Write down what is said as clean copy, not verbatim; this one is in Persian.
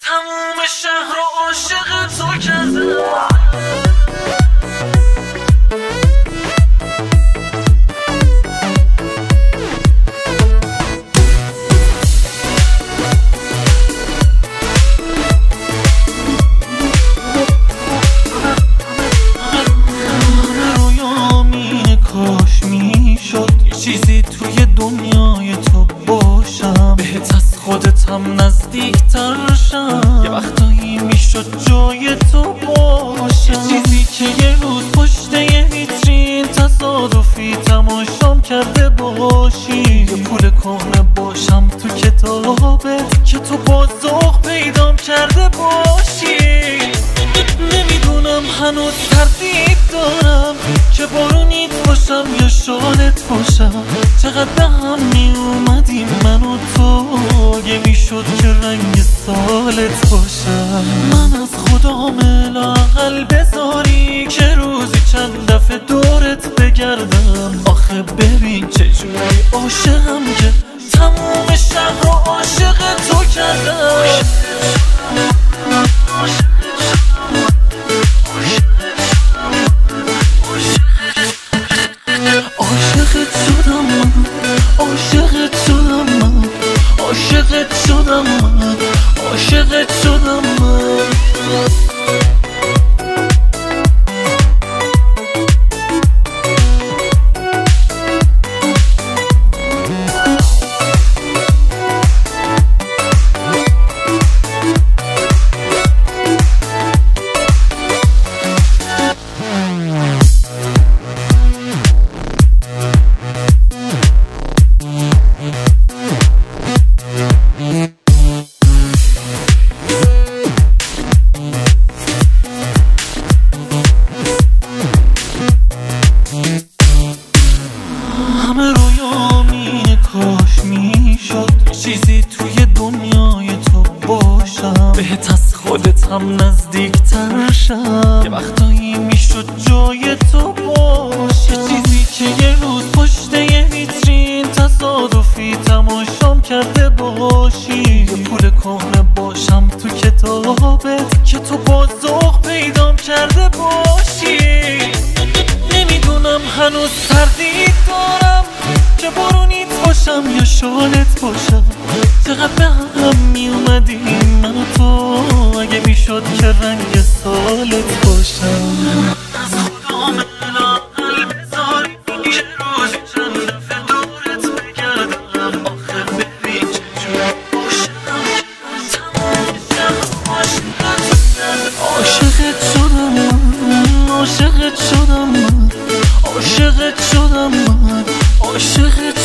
تموم شهر رو عاشق تو کردم. چیزی توی دنیای تو باشم، بهت از خودتم نزدیکتر شم. یه وقتایی میشد جای تو باشم، چیزی که یه روز پشت یه ویترین تصادفی تماشام کرده باشی. یه پول کهنه باشم تو کتابت که تو با ذوق پیدام کرده باشی. نمیدونم هنوز تردید دارم که بارونیت باشم یا شالت باشم. چقدر به هم می اومدیم من و تو، اگه میشد که رنگ سالت باشم. من از خدام لااقل بذاری که روزی چند دفعه دورت بگردم. آخه ببین چجوری عاشقم که تموم شهر رو عاشق تو کردم. عاشقت شدم من، عاشقت شدم من، عاشقت شدم من، عاشقت شدم من. همه رویامی کاش میشد چیزی توی دنیای تو باشم، بهت از خودتم نزدیکتر شم. یه وقتایی میشد جای تو باشم، چیزی که یه روز پشت یه ویترین تصادفی تماشام کرده باشی. یه پول کهنه باشم تو کتابت که تو با ذوق پیدام کرده باشی. نمیدونم هنوز تردید دارم که بارونیت باشم یا شالت باشم. چقدر به هم می اومدیم من و تو، اگه میشد که رنگ سالت باشم. از خدام لااقل بذاری که روزی چند دفعه دورت بگردم. آخه ببین چجوری عاشقم که تمام شهر عاشقت شدم من، عاشقت شدم من، عاشقت شدم من، عاشقت